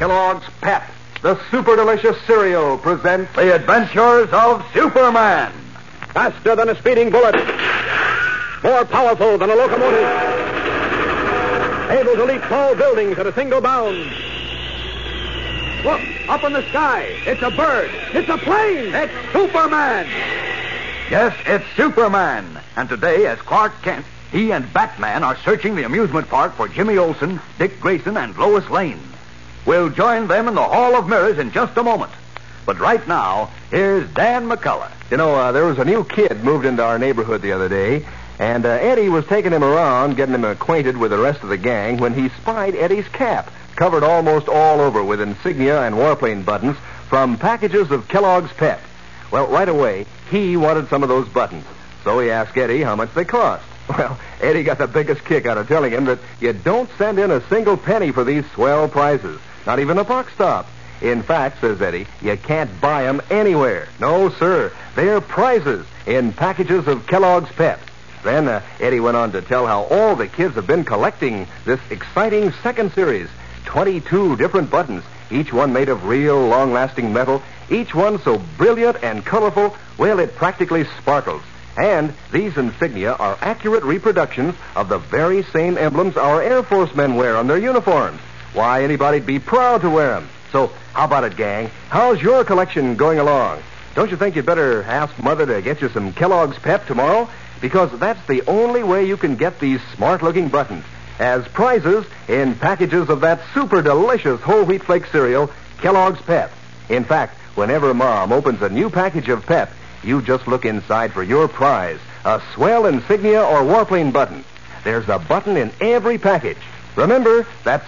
Kellogg's Pep, the super delicious cereal, presents The Adventures of Superman. Faster than a speeding bullet. More powerful than a locomotive. Able to leap tall buildings at a single bound. Look, up in the sky. It's a bird. It's a plane. It's Superman. Yes, it's Superman. And today, as Clark Kent, he and Batman are searching the amusement park for Jimmy Olsen, Dick Grayson, and Lois Lane. We'll join them in the Hall of Mirrors in just a moment. But right now, here's Dan McCullough. You know, there was a new kid moved into our neighborhood the other day, and Eddie was taking him around, getting him acquainted with the rest of the gang, when he spied Eddie's cap, covered almost all over with insignia and warplane buttons from packages of Kellogg's Pep. Well, right away, he wanted some of those buttons, so he asked Eddie how much they cost. Well, Eddie got the biggest kick out of telling him that you don't send in a single penny for these swell prizes, not even a buck stop. In fact, says Eddie, you can't buy them anywhere. No, sir. They're prizes in packages of Kellogg's Pep. Then Eddie went on to tell how all the kids have been collecting this exciting second series. 22 different buttons, each one made of real long-lasting metal, each one so brilliant and colorful, well, it practically sparkles. And these insignia are accurate reproductions of the very same emblems our Air Force men wear on their uniforms. Why, anybody'd be proud to wear them. So, how about it, gang? How's your collection going along? Don't you think you'd better ask Mother to get you some Kellogg's Pep tomorrow? Because that's the only way you can get these smart-looking buttons as prizes in packages of that super delicious whole wheat flake cereal, Kellogg's Pep. In fact, whenever Mom opens a new package of Pep, you just look inside for your prize, a swell insignia or warplane button. There's a button in every package. Remember, that's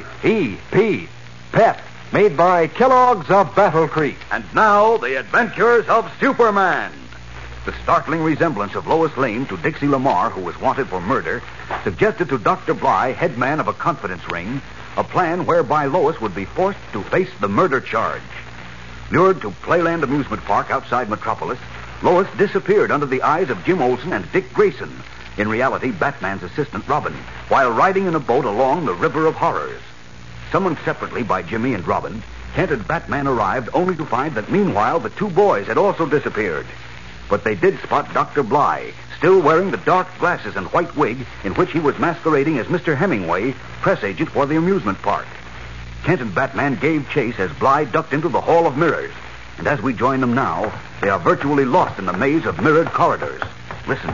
P-E-P, Pep, made by Kellogg's of Battle Creek. And now, The Adventures of Superman. The startling resemblance of Lois Lane to Dixie Lamar, who was wanted for murder, suggested to Dr. Bly, head man of a confidence ring, a plan whereby Lois would be forced to face the murder charge. Lured to Playland Amusement Park outside Metropolis, Lois disappeared under the eyes of Jim Olsen and Dick Grayson, in reality Batman's assistant Robin, while riding in a boat along the River of Horrors. Summoned separately by Jimmy and Robin, Kent and Batman arrived only to find that meanwhile the two boys had also disappeared. But they did spot Dr. Bly, still wearing the dark glasses and white wig in which he was masquerading as Mr. Hemingway, press agent for the amusement park. Kent and Batman gave chase as Bly ducked into the Hall of Mirrors. And as we join them now, they are virtually lost in the maze of mirrored corridors. Listen.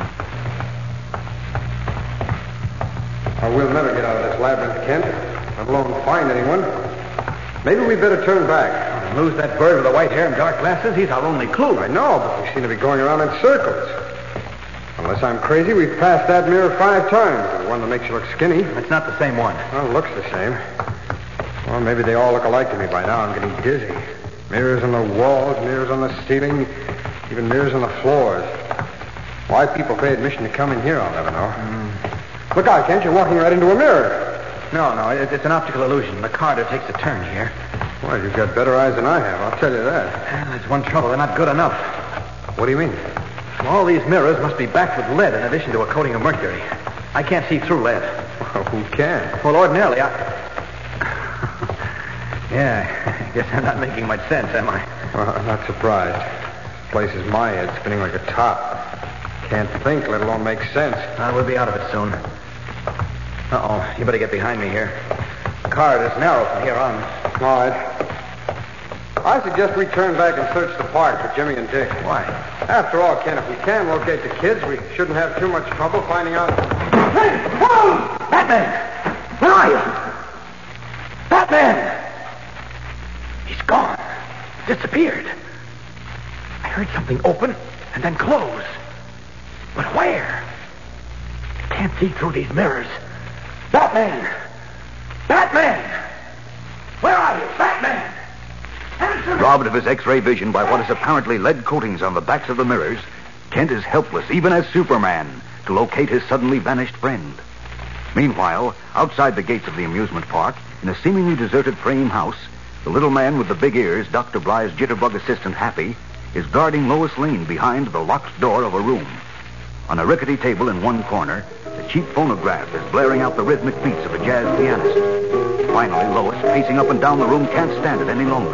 We'll never get out of this labyrinth, Kent, let alone find anyone. Maybe we'd better turn back. Lose that bird with the white hair and dark glasses? He's our only clue. I know, but we seem to be going around in circles. Unless I'm crazy, we've passed that mirror 5 times. The one that makes you look skinny. It's not the same one. Well, it looks the same. Well, maybe they all look alike to me by now. I'm getting dizzy. Mirrors on the walls, mirrors on the ceiling, even mirrors on the floors. Why people pay admission to come in here, I'll never know. Look out, Kent. You're walking right into a mirror. No, it's an optical illusion. The corridor takes a turn here. Well, you've got better eyes than I have, I'll tell you that. There's one trouble. They're not good enough. What do you mean? All these mirrors must be backed with lead in addition to a coating of mercury. I can't see through lead. Well, who can? Well, ordinarily, Yeah, I guess I'm not making much sense, am I? Well, I'm not surprised. This place is my head spinning like a top. Can't think, let alone make sense. We'll be out of it soon. Uh-oh, you better get behind me here. The corridor's narrow from here on. All right. I suggest we turn back and search the park for Jimmy and Dick. Why? After all, Ken, if we can locate the kids, we shouldn't have too much trouble finding out. Hey, whoa! Batman! Where are you? Batman! He's gone. Disappeared. I heard something open and then close. But where? I can't see through these mirrors. Batman! Batman! Where are you, Batman? Answer me! Robbed of his X-ray vision by what is apparently lead coatings on the backs of the mirrors, Kent is helpless, even as Superman, to locate his suddenly vanished friend. Meanwhile, outside the gates of the amusement park, in a seemingly deserted frame house, the little man with the big ears, Dr. Bly's jitterbug assistant Happy, is guarding Lois Lane behind the locked door of a room. On a rickety table in one corner, a cheap phonograph is blaring out the rhythmic beats of a jazz pianist. Finally, Lois, pacing up and down the room, can't stand it any longer.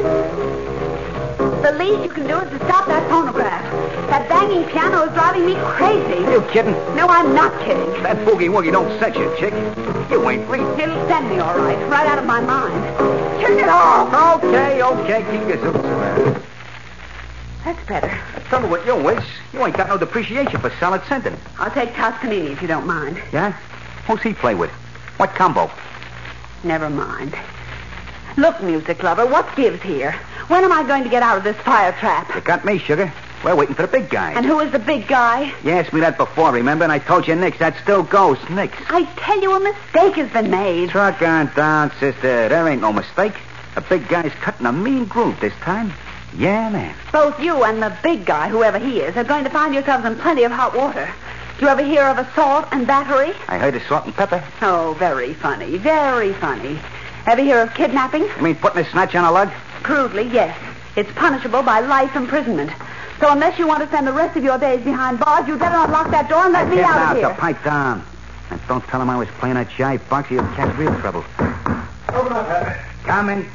The least you can do is to stop that phonograph. That banging piano is driving me crazy. You kidding? No, I'm not kidding. That boogie-woogie don't set you, chick. You ain't free. It'll send me all right out of my mind. Turn it off. Okay. Keep your zoots around. That's better. The trouble with you is, you ain't got no depreciation for solid scenting. I'll take Toscanini if you don't mind. Yeah? Who's he play with? What combo? Never mind. Look, music lover, what gives here? When am I going to get out of this fire trap? You got me, sugar. We're waiting for the big guy. And who is the big guy? You asked me that before, remember? And I told you Nix. That still goes, Nix. I tell you, a mistake has been made. Truck on down, sister. There ain't no mistake. The big guy's cutting a mean groove this time. Yeah, man. Both you and the big guy, whoever he is, are going to find yourselves in plenty of hot water. Do you ever hear of assault and battery? I heard of salt and pepper. Oh, very funny. Very funny. Ever hear of kidnapping? You mean putting a snatch on a lug? Crudely, yes. It's punishable by life imprisonment. So unless you want to spend the rest of your days behind bars, you'd better unlock that door and let me out of here. Pipe down. And don't tell him I was playing that jive box. You'll catch real trouble. Open up, Happy. Come in.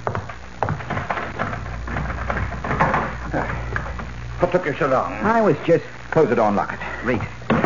What took you so long? I was just... Close the door and lock it. Read.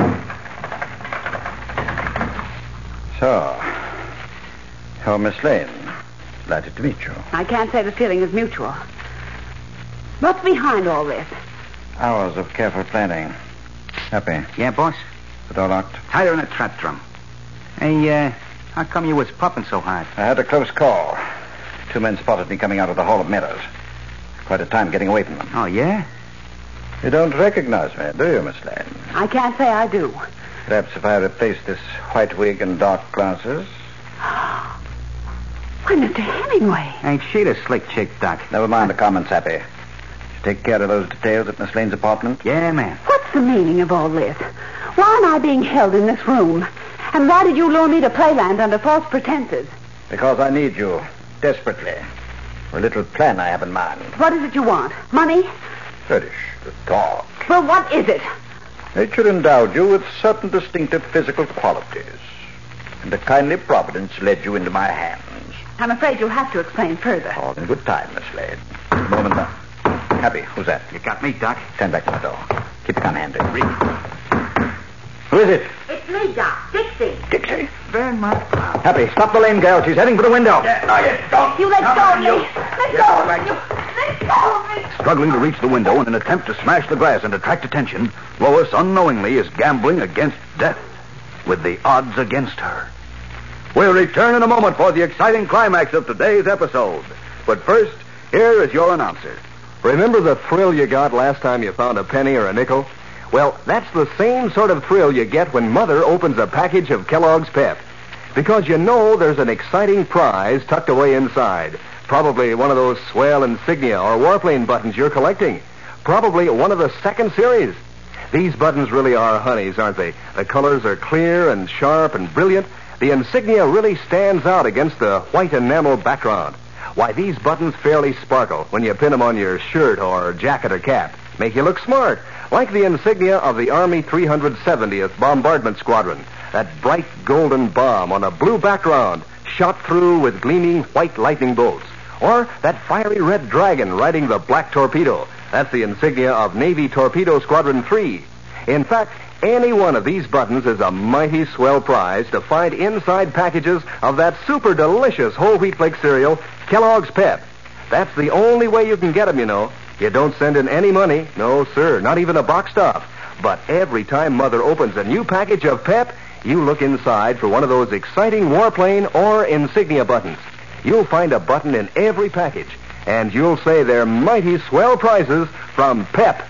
So, Miss Lane. Delighted to meet you. I can't say the feeling is mutual. What's behind all this? Hours of careful planning. Happy. Yeah, boss? The door locked? Tied her in a trap drum. Hey, how come you was puffing so hard? I had a close call. 2 men spotted me coming out of the Hall of Mirrors. Quite a time getting away from them. Oh, yeah? You don't recognize me, do you, Miss Lane? I can't say I do. Perhaps if I replace this white wig and dark glasses. Why, Mr. Hemingway. Ain't she the slick chick, Doc? Never mind the comments, Happy. You take care of those details at Miss Lane's apartment? Yeah, man. What's the meaning of all this? Why am I being held in this room? And why did you lure me to Playland under false pretenses? Because I need you, desperately, for a little plan I have in mind. What is it you want? Money? Fetish, the talk. Well, what is it? Nature endowed you with certain distinctive physical qualities. And a kindly providence led you into my hands. I'm afraid you'll have to explain further. All in good time, Miss Lane. A moment now. Happy, who's that? You got me, Doc. Stand back from the door. Keep your gun handy. Read. Who is it? It's me, Doc. Dixie. Dixie. Very much. Happy, stop the lane, girl. She's heading for the window. No, you don't. You let go of me. Let go of me. Let go of me. Struggling to reach the window in an attempt to smash the glass and attract attention, Lois unknowingly is gambling against death, with the odds against her. We'll return in a moment for the exciting climax of today's episode. But first, here is your announcer. Remember the thrill you got last time you found a penny or a nickel? Well, that's the same sort of thrill you get when Mother opens a package of Kellogg's Pep. Because you know there's an exciting prize tucked away inside. Probably one of those swell insignia or warplane buttons you're collecting. Probably one of the second series. These buttons really are honeys, aren't they? The colors are clear and sharp and brilliant. The insignia really stands out against the white enamel background. Why, these buttons fairly sparkle when you pin them on your shirt or jacket or cap. Make you look smart, like the insignia of the Army 370th Bombardment Squadron. That bright golden bomb on a blue background, shot through with gleaming white lightning bolts. Or that fiery red dragon riding the black torpedo. That's the insignia of Navy Torpedo Squadron 3. In fact, any one of these buttons is a mighty swell prize to find inside packages of that super delicious whole wheat flake cereal, Kellogg's Pep. That's the only way you can get them, you know. You don't send in any money. No, sir, not even a box stop. But every time Mother opens a new package of Pep, you look inside for one of those exciting warplane or insignia buttons. You'll find a button in every package, and you'll say they're mighty swell prizes from Pep,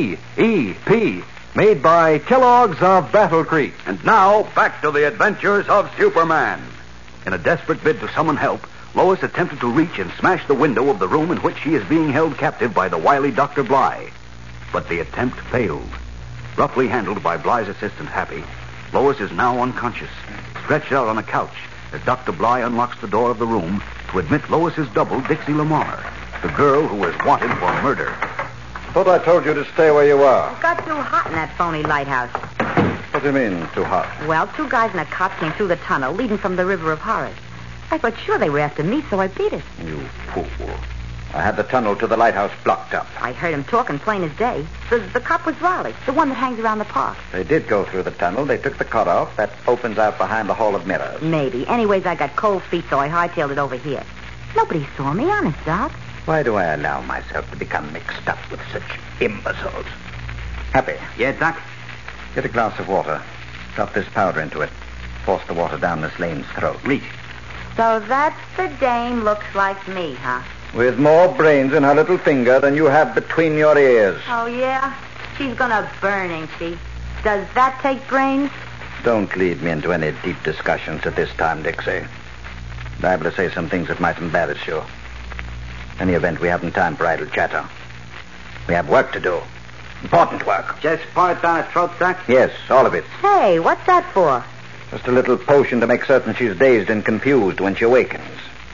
P-E-P, made by Kellogg's of Battle Creek. And now, back to the adventures of Superman. In a desperate bid to summon help, Lois attempted to reach and smash the window of the room in which she is being held captive by the wily Dr. Bly. But the attempt failed. Roughly handled by Bly's assistant, Happy, Lois is now unconscious, stretched out on a couch as Dr. Bly unlocks the door of the room to admit Lois's double, Dixie Lamar, the girl who is wanted for murder. Thought I told you to stay where you are. It got too hot in that phony lighthouse. What do you mean, too hot? Well, 2 guys in a cot came through the tunnel leading from the River of Horrors. I thought sure they were after me, so I beat it. You fool. I had the tunnel to the lighthouse blocked up. I heard him talking plain as day. The cop was Raleigh, the one that hangs around the park. They did go through the tunnel. They took the cutoff that opens out behind the Hall of Mirrors. Maybe. Anyways, I got cold feet, so I hightailed it over here. Nobody saw me, honest, Doc. Why do I allow myself to become mixed up with such imbeciles? Happy. Yeah, Doc? Get a glass of water. Drop this powder into it. Force the water down Miss Lane's throat. Reach. So that's the dame looks like me, huh? With more brains in her little finger than you have between your ears. Oh, yeah? She's gonna burn, ain't she? Does that take brains? Don't lead me into any deep discussions at this time, Dixie. Liable to say some things that might embarrass you. In any event, we haven't time for idle chatter. We have work to do. Important work. Just pour it down her throat, Doc? Yes, all of it. Hey, what's that for? Just a little potion to make certain she's dazed and confused when she awakens.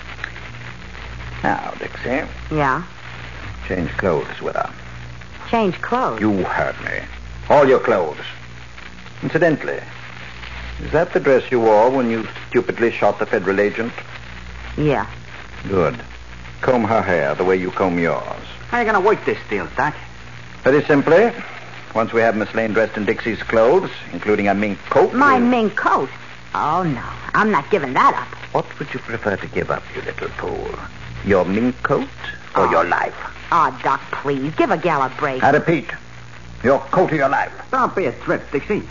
Now, Dixie. Yeah? Change clothes with her. Change clothes? You heard me. All your clothes. Incidentally, is that the dress you wore when you stupidly shot the federal agent? Yeah. Good. Comb her hair the way you comb yours. How are you going to work this deal, Doc? Very simply, once we have Miss Lane dressed in Dixie's clothes, including a mink coat... My mink coat? Oh, no. I'm not giving that up. What would you prefer to give up, you little fool? Your mink coat or your life? Oh, Doc, please. Give a gal a break. I repeat, your coat or your life. Don't be a trip, Dixie.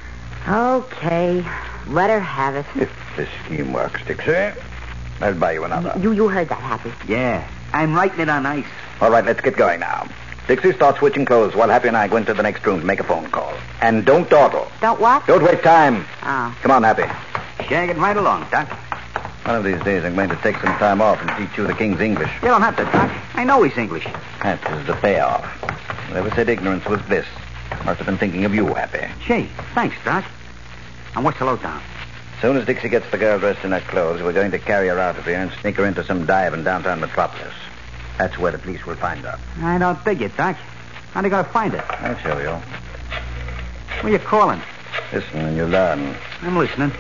Okay. Let her have it. If this scheme works, Dixie, I'll buy you another. You heard that, Happy. Yeah. I'm writing it on ice. All right, let's get going now. Dixie, start switching clothes while Happy and I go into the next room to make a phone call. And don't dawdle. Don't what? Don't waste time. Oh. Come on, Happy. Shagging right along, Doc. One of these days I'm going to take some time off and teach you the King's English. You don't have to, Doc. I know he's English. That is the payoff. Whoever said ignorance was bliss must have been thinking of you, Happy. Gee, thanks, Doc. And what's the lowdown? As soon as Dixie gets the girl dressed in her clothes, we're going to carry her out of here and sneak her into some dive in downtown Metropolis. That's where the police will find her. I don't dig it, Doc. How are they going to find it? I'll show you. Where you calling? Listen and you learn. I'm listening.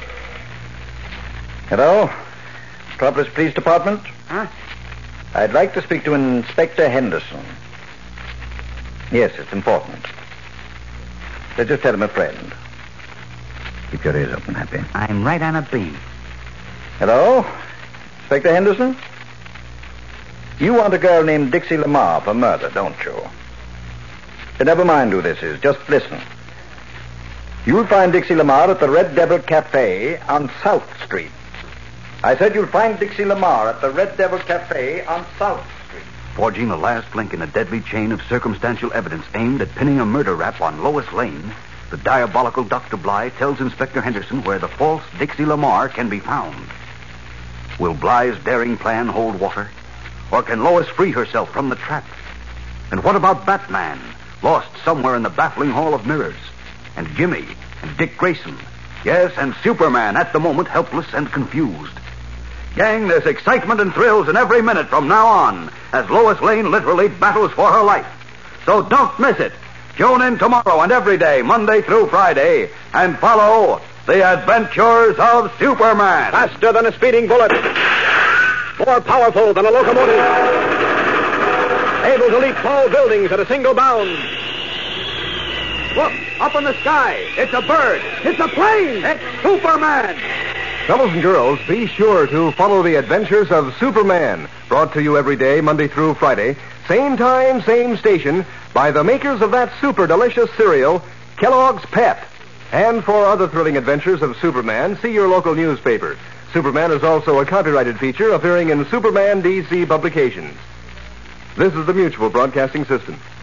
Hello? Metropolis Police Department? Huh? I'd like to speak to Inspector Henderson. Yes, it's important. Just tell him a friend. Keep your ears open, Happy. I'm right on a beam. Hello? Inspector Henderson? You want a girl named Dixie Lamar for murder, don't you? Never mind who this is. Just listen. You'll find Dixie Lamar at the Red Devil Cafe on South Street. I said you'll find Dixie Lamar at the Red Devil Cafe on South Street. Forging the last link in a deadly chain of circumstantial evidence aimed at pinning a murder rap on Lois Lane, the diabolical Dr. Bly tells Inspector Henderson where the false Dixie Lamar can be found. Will Bly's daring plan hold water? Or can Lois free herself from the trap? And what about Batman, lost somewhere in the baffling Hall of Mirrors? And Jimmy, and Dick Grayson. Yes, and Superman, at the moment helpless and confused. Gang, there's excitement and thrills in every minute from now on as Lois Lane literally battles for her life. So don't miss it. Tune in tomorrow and every day, Monday through Friday, and follow The Adventures of Superman. Faster than a speeding bullet. More powerful than a locomotive. Able to leap tall buildings at a single bound. Look, up in the sky. It's a bird. It's a plane. It's Superman. Fellows and girls, be sure to follow The Adventures of Superman, brought to you every day, Monday through Friday, same time, same station, by the makers of that super delicious cereal, Kellogg's Pep. And for other thrilling adventures of Superman, see your local newspaper. Superman is also a copyrighted feature appearing in Superman DC publications. This is the Mutual Broadcasting System.